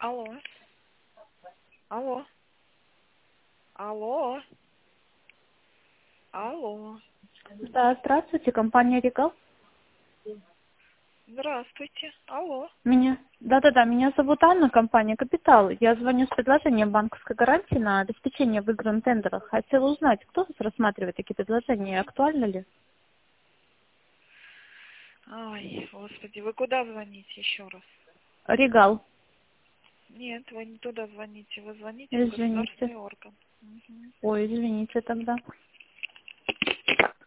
Алло. Алло. Алло. Алло. Да, здравствуйте, компания Регал. Здравствуйте. Алло. Меня зовут Анна, компания Капитал. Я звоню с предложением банковской гарантии на обеспечение в выигранных тендерах. Хотела узнать, кто вас рассматривает такие предложения, актуально ли? Ай, господи, вы куда звоните еще раз? Регал, Нет, вы не туда звоните. Вы звоните в извините. государственный орган. Мгм. Ой, извините тогда.